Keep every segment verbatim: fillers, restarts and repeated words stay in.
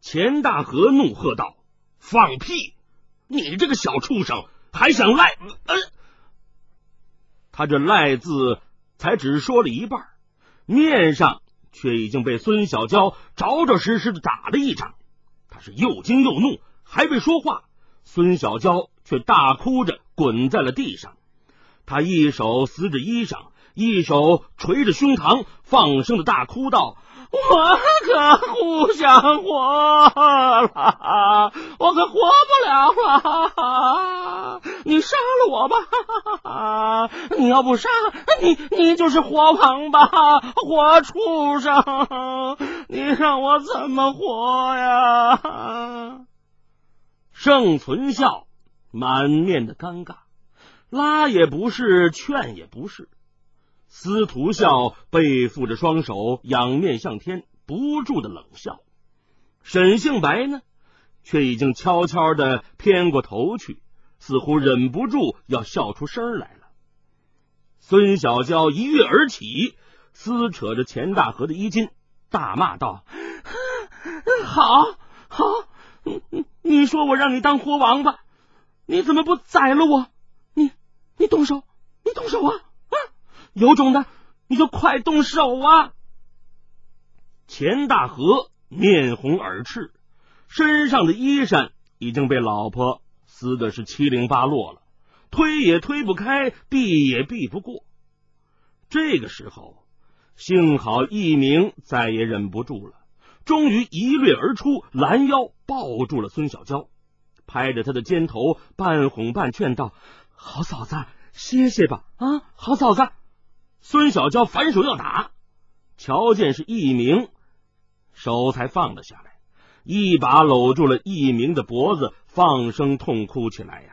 钱大河怒喝道：“放屁！你这个小畜生，还想赖？”呃，他这赖字才只说了一半，面上却已经被孙小娇着着实实的打了一掌。他是又惊又怒，还未说话，孙小娇却大哭着滚在了地上。他一手撕着衣裳，一手捶着胸膛，放声的大哭道：“我可不想活了，我可活不了了！你杀了我吧！你要不杀，你你就是活王八，活畜生！你让我怎么活呀？”盛存孝满面的尴尬，拉也不是，劝也不是。司徒笑背负着双手，仰面向天，不住的冷笑。沈杏白呢，却已经悄悄的偏过头去，似乎忍不住要笑出声来了。孙小娇一跃而起，撕扯着钱大河的衣襟，大骂道：“好好，你说我让你当活王八，你怎么不宰了我？你你动手，你动手啊！啊，有种的你就快动手啊！”钱大河面红耳赤，身上的衣衫已经被老婆撕的是七零八落了，推也推不开，避也避不过。这个时候，幸好一鸣再也忍不住了，终于一掠而出，拦腰抱住了孙小娇，拍着她的肩头，半哄半劝道：“好嫂子，歇歇吧，啊，好嫂子。”孙小娇反手要打，瞧见是一鸣，手才放了下来，一把搂住了一鸣的脖子，放声痛哭起来呀。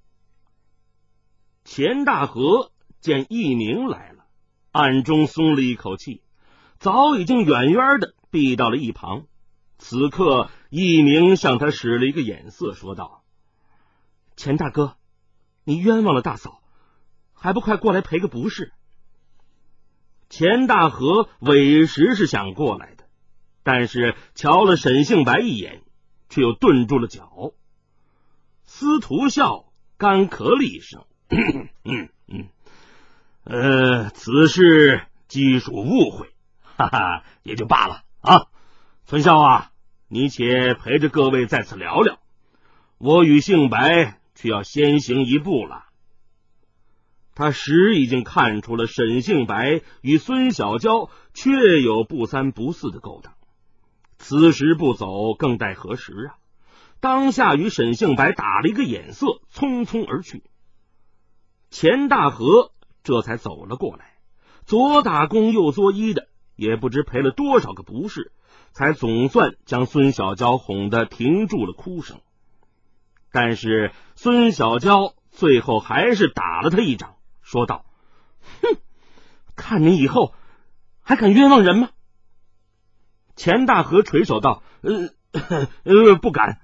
钱大河见一鸣来了，暗中松了一口气，早已经远远的避到了一旁。此刻一鸣向他使了一个眼色，说道：“钱大哥，你冤枉了大嫂，还不快过来赔个不是？”钱大河委实是想过来的，但是瞧了沈杏白一眼，却又顿住了脚。司徒笑干咳了一声：“嗯嗯，呃，此事既属误会，哈哈，也就罢了啊。存孝啊，你且陪着各位在此聊聊，我与杏白却要先行一步了。”他实已经看出了沈杏白与孙小娇确有不三不四的勾当，此时不走更待何时啊？当下与沈杏白打了一个眼色，匆匆而去。钱大河这才走了过来，左打躬右作揖的，也不知赔了多少个不是，才总算将孙小娇哄得停住了哭声。但是孙小娇最后还是打了他一掌，说道：“哼，看你以后还敢冤枉人吗？”钱大河垂手道：“呃呃，不敢。”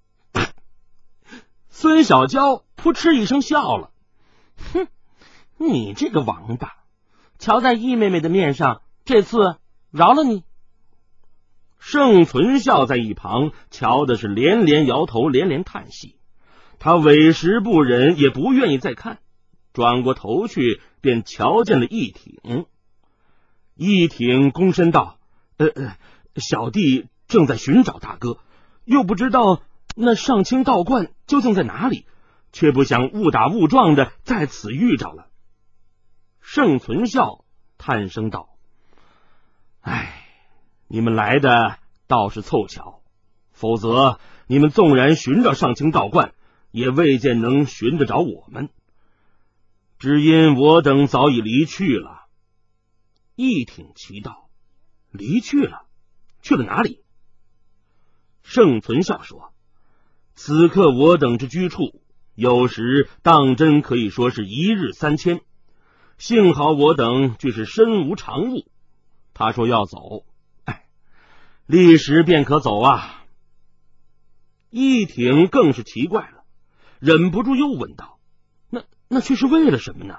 孙小娇扑哧一声笑了：“哼，你这个王八，瞧在易妹妹的面上，这次饶了你。”盛存孝在一旁瞧的是连连摇头，连连叹息，他委实不忍，也不愿意再看，转过头去便瞧见了一挺。一挺躬身道：“呃呃，小弟正在寻找大哥，又不知道那上清道观究竟在哪里，却不想误打误撞的在此遇着了。”盛存孝叹声道：“唉，你们来的倒是凑巧，否则你们纵然寻找上清道观，也未见能寻得着我们，只因我等早已离去了。”一挺奇道：“离去了？去了哪里？”盛存孝说：“此刻我等之居处，有时当真可以说是一日三千。幸好我等俱是身无长物，他说要走，哎，立时便可走啊。”一挺更是奇怪了，忍不住又问道：“那那却是为了什么呢？”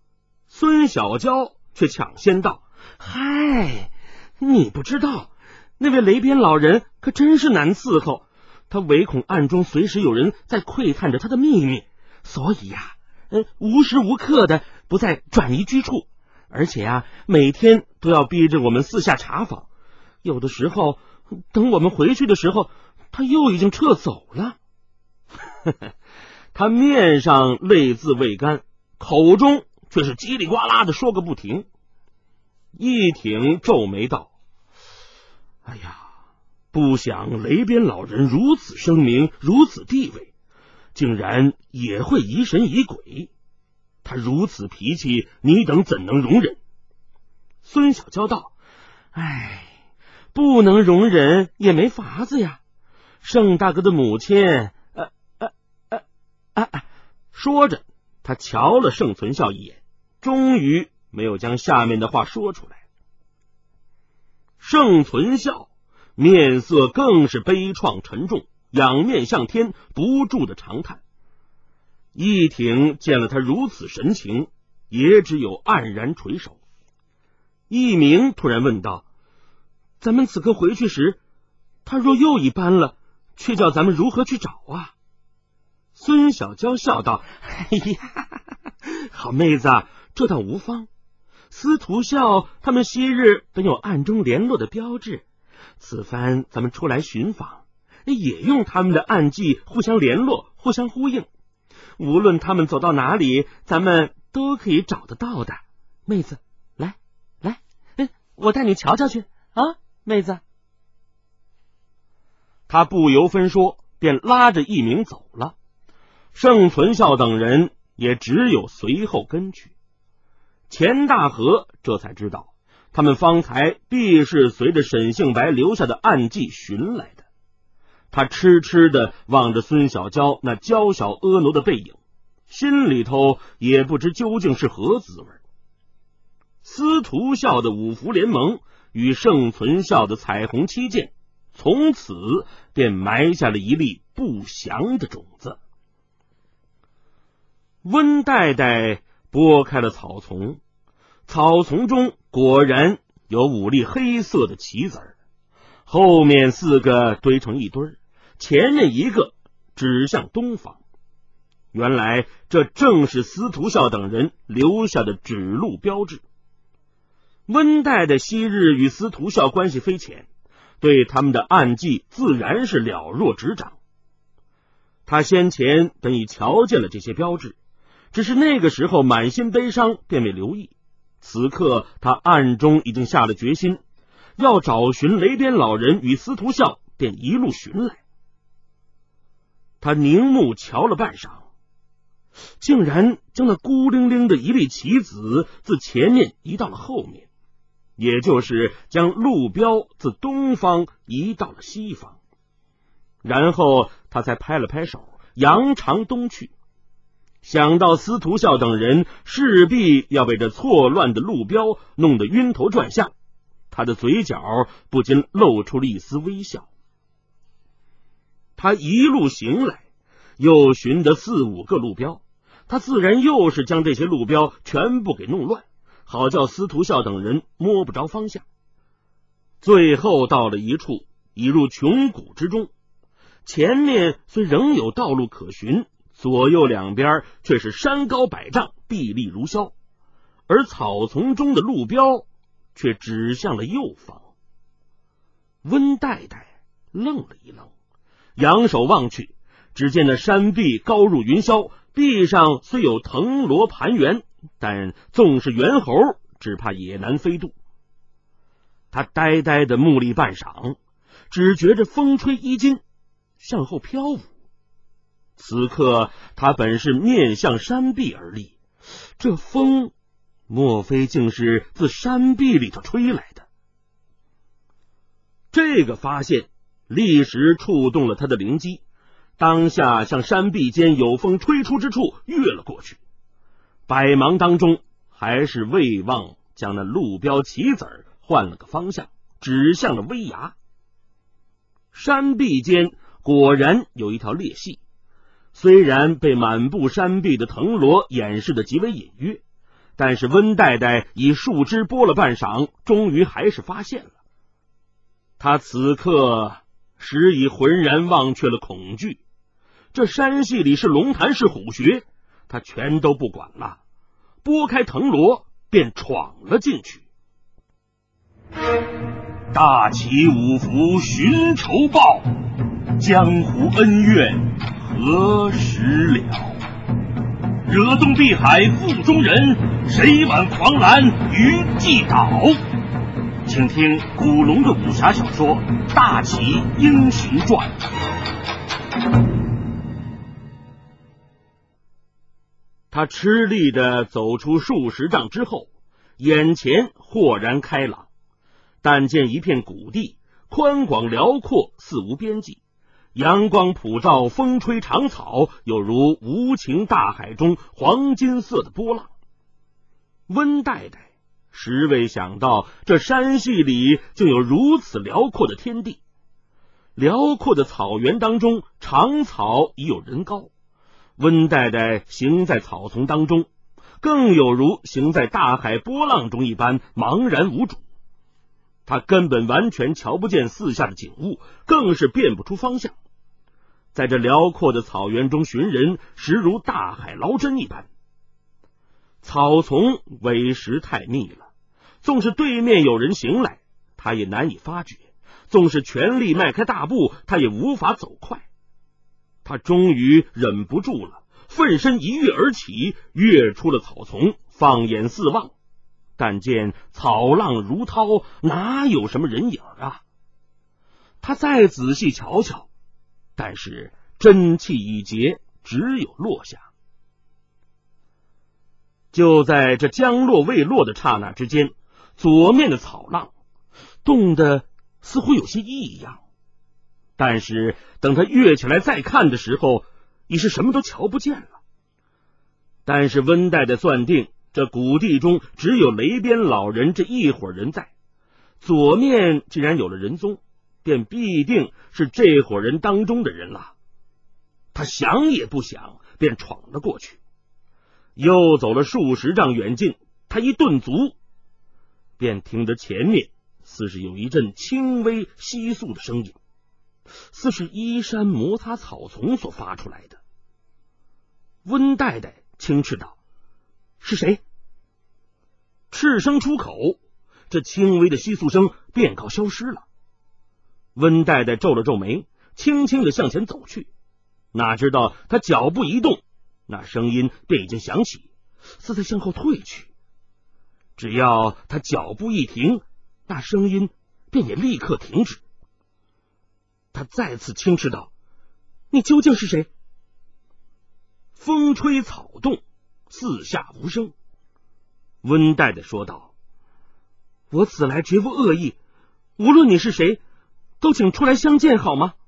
孙小娇却抢先道：“嗨，你不知道， 那位雷边老人可真是难伺候，他唯恐暗中随时有人在窥探着他的秘密，所以呀、啊，呃，无时无刻的不在转移居处，而且呀、啊，每天都要逼着我们四下查访。有的时候，等我们回去的时候，他又已经撤走了。他面上泪自未干，口中却是叽里呱啦的说个不停。一挺皱眉道：哎呀，不想雷边老人如此声名，如此地位，竟然也会疑神疑鬼。他如此脾气，你等怎能容忍？孙小娇道：哎，不能容忍也没法子呀。盛大哥的母亲，呃呃呃呃呃，说着，他瞧了盛存孝一眼，终于没有将下面的话说出来。盛存孝面色更是悲怆沉重，仰面向天，不住的长叹。一挺见了他如此神情，也只有黯然垂首。一鸣突然问道：咱们此刻回去时，他若又一般了，却叫咱们如何去找啊？孙小娇笑道：哎呀，好妹子，这倒无妨。司徒笑他们昔日本有暗中联络的标志，此番咱们出来寻访，也用他们的暗记互相联络，互相呼应。无论他们走到哪里，咱们都可以找得到的。妹子，来来，我带你瞧瞧去啊，妹子。他不由分说，便拉着一鸣走了。盛存孝等人也只有随后跟去。钱大河这才知道，他们方才必是随着沈杏白留下的暗记寻来的。他痴痴的望着孙小娇那娇小婀娜的背影，心里头也不知究竟是何滋味。司徒笑的五福联盟与盛存孝的彩虹七剑，从此便埋下了一粒不祥的种子。温代代拨开了草丛，草丛中果然有五粒黑色的棋子儿，后面四个堆成一堆儿，前面一个指向东方。原来这正是司徒笑等人留下的指路标志。温代的昔日与司徒笑关系非浅，对他们的暗记自然是了若指掌。他先前本已瞧见了这些标志，只是那个时候满心悲伤，便未留意。此刻他暗中已经下了决心，要找寻雷边老人与司徒笑，便一路寻来。他凝目瞧了半晌，竟然将那孤零零的一粒棋子自前面移到了后面，也就是将路标自东方移到了西方。然后他才拍了拍手，扬长东去。想到司徒笑等人势必要被这错乱的路标弄得晕头转向，他的嘴角不禁露出了一丝微笑。他一路行来，又寻得四五个路标，他自然又是将这些路标全部给弄乱，好叫司徒笑等人摸不着方向。最后到了一处，已入穷谷之中，前面虽仍有道路可寻，左右两边却是山高百丈，壁立如削，而草丛中的路标却指向了右方。温代代愣了一愣，仰手望去，只见那山壁高入云霄，壁上虽有藤萝盘旋，但纵是猿猴，只怕也难飞渡。他呆呆的目立半晌，只觉着风吹衣襟，向后飘舞。此刻他本是面向山壁而立，这风莫非竟是自山壁里头吹来的？这个发现立时触动了他的灵机，当下向山壁间有风吹出之处跃了过去。百忙当中，还是未忘将那路标棋子换了个方向，指向了危崖。山壁间果然有一条裂隙，虽然被满布山壁的藤萝掩饰的极为隐约，但是温代代以树枝拨了半晌，终于还是发现了。 他此刻时已浑然忘却了恐惧，这山隙里是龙潭是虎穴，他全都不管了，拨开藤萝便闯了进去。大起五福寻仇报，江湖恩怨何时了？惹东碧海腹中人，谁挽狂澜于既倒？请听古龙的武侠小说《大起英雄传》。他吃力地走出数十丈之后，眼前豁然开朗，但见一片谷地，宽广辽阔，肆无边际，阳光普照，风吹长草，有如无情大海中黄金色的波浪。温代代实未想到，这山隙里竟有如此辽阔的天地。辽阔的草原当中，长草已有人高，温代代行在草丛当中，更有如行在大海波浪中一般茫然无主。他根本完全瞧不见四下的景物，更是辨不出方向。在这辽阔的草原中寻人，实如大海捞针一般。草丛委实太密了，纵是对面有人行来，他也难以发觉；纵是全力迈开大步，他也无法走快。他终于忍不住了，奋身一跃而起，跃出了草丛，放眼四望，但见草浪如涛，哪有什么人影啊？他再仔细瞧瞧，但是真气已竭，只有落下。就在这将落未落的刹那之间，左面的草浪动得似乎有些异样，但是等他跃起来再看的时候，已是什么都瞧不见了。但是温代的算定，这谷地中只有雷边老人这一伙人在，左面既然有了人踪，便必定是这伙人当中的人了。他想也不想，便闯了过去。又走了数十丈远近，他一顿足，便听得前面似是有一阵轻微窸窣的声音，似是衣衫摩擦草丛所发出来的。温代代轻斥道：“是谁？”斥声出口，这轻微的窸窣声便告消失了。温代代皱了皱眉，轻轻地向前走去，哪知道他脚步一动，那声音便已经响起，似在向后退去。只要他脚步一停，那声音便也立刻停止。他再次轻斥道：“你究竟是谁？”风吹草动，四下无声。温代代说道：“我此来绝无恶意，无论你是谁，都请出来相见好吗？”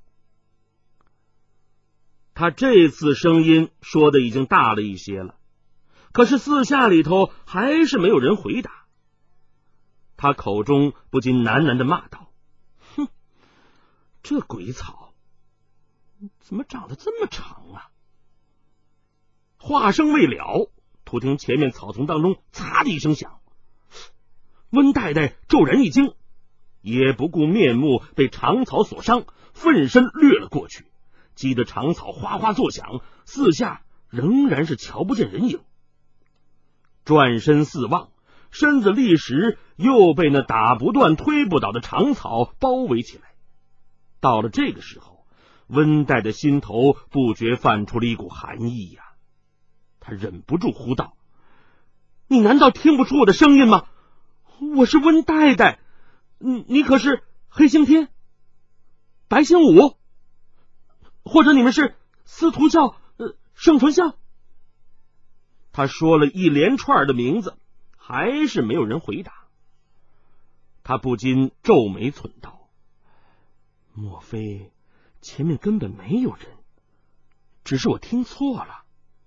他这次声音说的已经大了一些了，可是四下里头还是没有人回答。他口中不禁喃喃地骂道：“哼，这鬼草怎么长得这么长啊？”话声未了，突听前面草丛当中嚓的一声响，温代代骤然一惊，也不顾面目被长草所伤，奋身掠了过去，激得长草哗哗作响，四下仍然是瞧不见人影。转身四望，身子立时又被那打不断推不倒的长草包围起来。到了这个时候，温代的心头不觉泛出了一股寒意呀、啊。他忍不住呼道：“你难道听不出我的声音吗？我是温代代，你你可是黑星天、白星武，或者你们是司徒笑、呃、盛纯笑？”他说了一连串的名字，还是没有人回答。他不禁皱眉忖道：“莫非前面根本没有人，只是我听错了？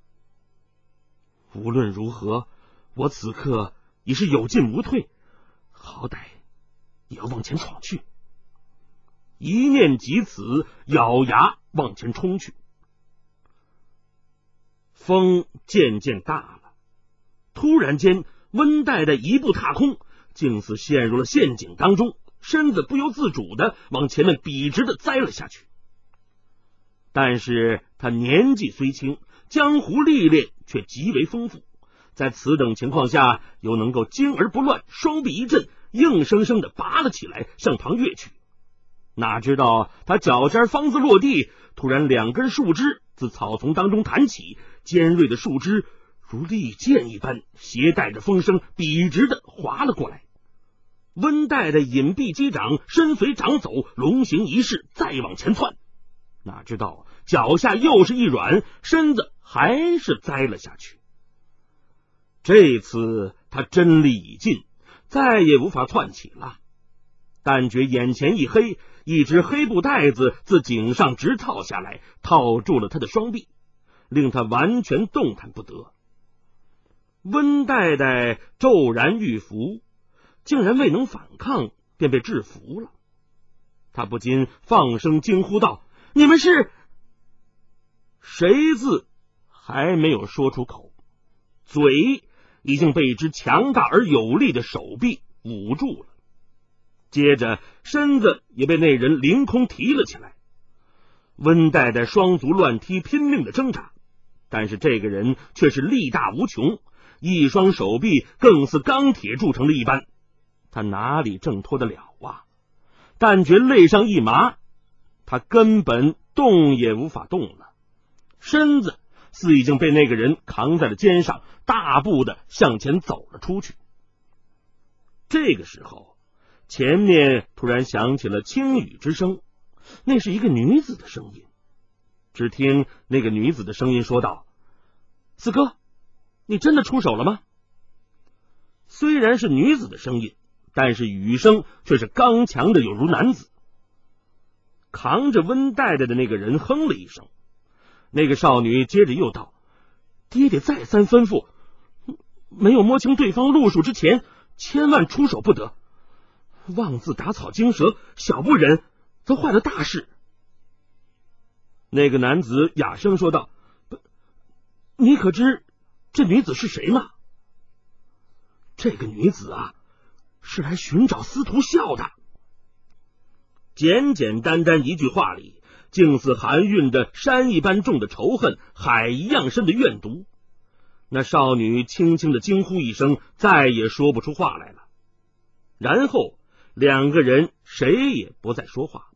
无论如何，我此刻已是有进无退，好歹也要往前闯去。”一念及此，咬牙往前冲去。风渐渐大了，突然间温代代一步踏空，竟似陷入了陷阱当中， 身子不由自主的往前面笔直的栽了下去。但是他年纪虽轻，江湖历练却极为丰富，在此等情况下又能够惊而不乱，双臂一震，硬生生的拔了起来，向旁跃去。哪知道他脚尖方自落地，突然两根树枝自草丛当中弹起，尖锐的树枝如利剑一般，携带着风声笔直的划了过来。温带的隐蔽击掌，身随掌走，龙行一势，再往前窜。哪知道脚下又是一软，身子还是栽了下去。这次他真力已尽，再也无法窜起了。但觉眼前一黑，一只黑布带子自颈上直套下来，套住了他的双臂，令他完全动弹不得。温代代骤然遇伏，竟然未能反抗，便被制服了。他不禁放声惊呼道：“你们是……”谁字还没有说出口，嘴已经被一只强大而有力的手臂捂住了。接着身子也被那人凌空提了起来。温代代双足乱踢，拼命的挣扎，但是这个人却是力大无穷，一双手臂更似钢铁铸成的一般，他哪里挣脱得了啊？但觉肋上一麻，他根本动也无法动了，身子似已经被那个人扛在了肩上，大步的向前走了出去。这个时候，前面突然响起了轻语之声，那是一个女子的声音。只听那个女子的声音说道：“四哥，你真的出手了吗？”虽然是女子的声音，但是语声却是刚强的有如男子。扛着温带带的那个人哼了一声。那个少女接着又道：“爹爹再三吩咐，没有摸清对方路数之前，千万出手不得。妄自打草惊蛇，小不忍则坏了大事。”那个男子哑声说道：“你可知这女子是谁吗？”“这个女子啊，是来寻找司徒笑的。”简简单单一句话里，竟似含蕴着山一般重的仇恨，海一样深的怨毒。那少女轻轻的惊呼一声，再也说不出话来了。然后两个人谁也不再说话。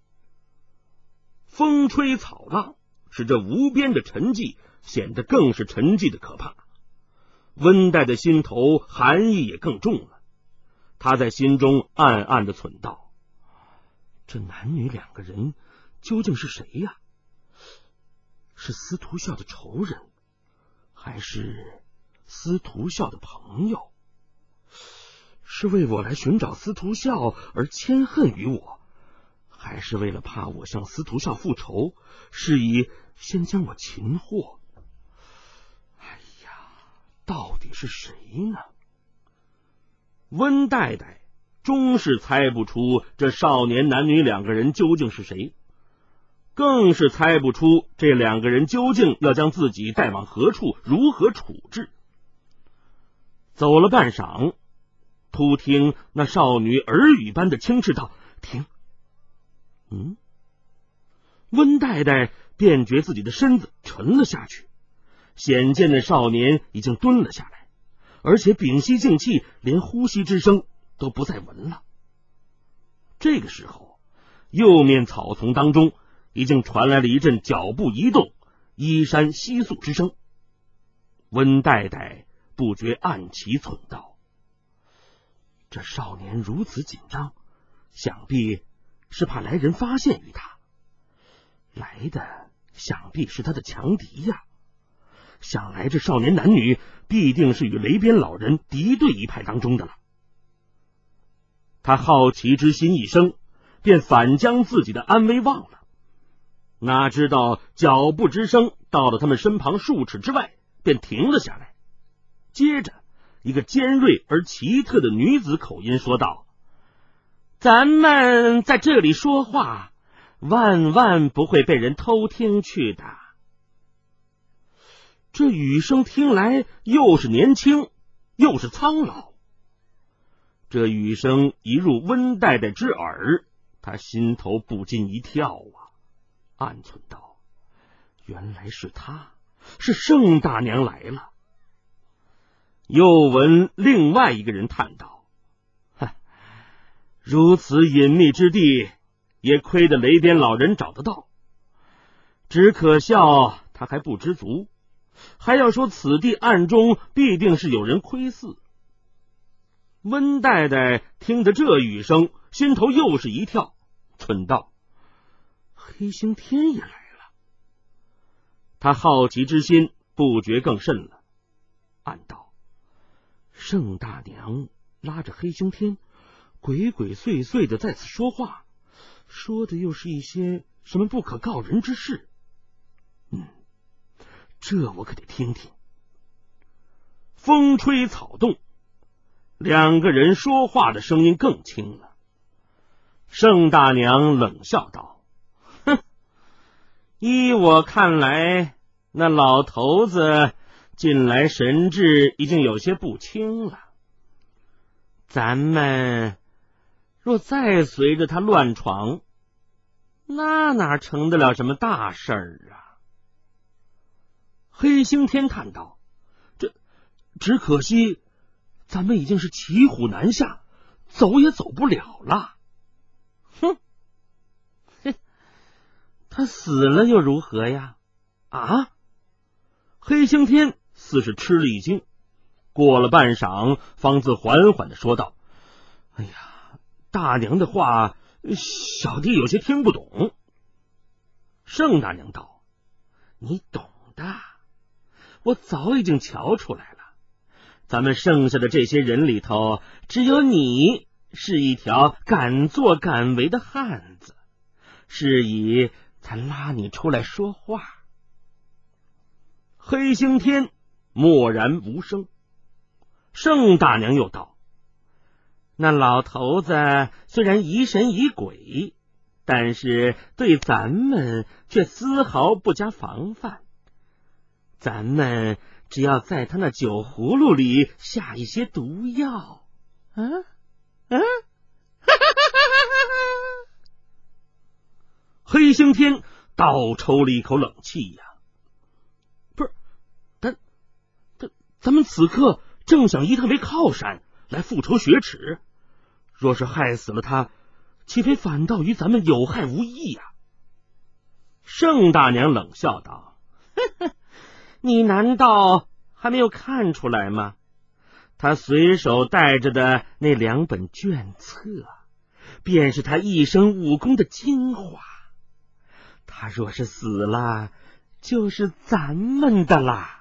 风吹草浪，使这无边的沉寂显得更是沉寂的可怕。温带的心头寒意也更重了，他在心中暗暗的忖道：这男女两个人究竟是谁呀？是司徒笑的仇人，还是司徒笑的朋友？是为我来寻找司徒笑而谦恨于我，还是为了怕我向司徒笑复仇，是以先将我擒获？哎呀，到底是谁呢？温带带终是猜不出这少年男女两个人究竟是谁，更是猜不出这两个人究竟要将自己带往何处，如何处置。走了半晌，突听那少女耳语般的轻斥道：停！嗯，温带带便觉自己的身子沉了下去，显见那少年已经蹲了下来，而且屏息静气，连呼吸之声都不再闻了。这个时候，右面草丛当中已经传来了一阵脚步移动、衣衫窸窣之声。温带带不觉暗其忖道：这少年如此紧张，想必是怕来人发现于他，来的想必是他的强敌呀。想来这少年男女必定是与雷边老人敌对一派当中的了。他好奇之心一生，便反将自己的安危忘了。哪知道脚步之声到了他们身旁数尺之外，便停了下来。接着一个尖锐而奇特的女子口音说道：咱们在这里说话，万万不会被人偷听去的。这语声听来又是年轻又是苍老。 这语声一入温太太之耳，他心头不禁一跳啊，暗忖道：原来是他，是盛大娘来了。又闻另外一个人叹道：如此隐秘之地，也亏得雷边老人找得到，只可笑他还不知足，还要说此地暗中必定是有人窥伺。温太太听得这语声，心头又是一跳，忖道：黑星天也来了。他好奇之心不觉更甚了，暗道：盛大娘拉着黑星天鬼鬼祟祟的在此说话，说的又是一些什么不可告人之事。嗯，这我可得听听。风吹草动，两个人说话的声音更轻了。盛大娘冷笑道：哼，依我看来，那老头子近来神志已经有些不清了，咱们若再随着他乱闯，那哪成得了什么大事儿啊？黑星天叹道：这只可惜咱们已经是骑虎难下，走也走不了了。哼，嘿，他死了又如何呀？啊！黑星天似是吃了一惊，过了半晌，方自缓缓的说道：哎呀，大娘的话小弟有些听不懂。盛大娘道：你懂的，我早已经瞧出来了，咱们剩下的这些人里头，只有你是一条敢作敢为的汉子，是以才拉你出来说话。黑星天默然无声。盛大娘又道：那老头子虽然疑神疑鬼，但是对咱们却丝毫不加防范，咱们只要在他那酒葫芦里下一些毒药。嗯嗯，黑星天倒抽了一口冷气呀！不是，咱咱咱们此刻正想以他为靠山来复仇雪耻，若是害死了他，岂非反倒与咱们有害无益呀？盛大娘冷笑道：呵呵，你难道还没有看出来吗？他随手带着的那两本卷册，便是他一生武功的精华。他若是死了，就是咱们的啦。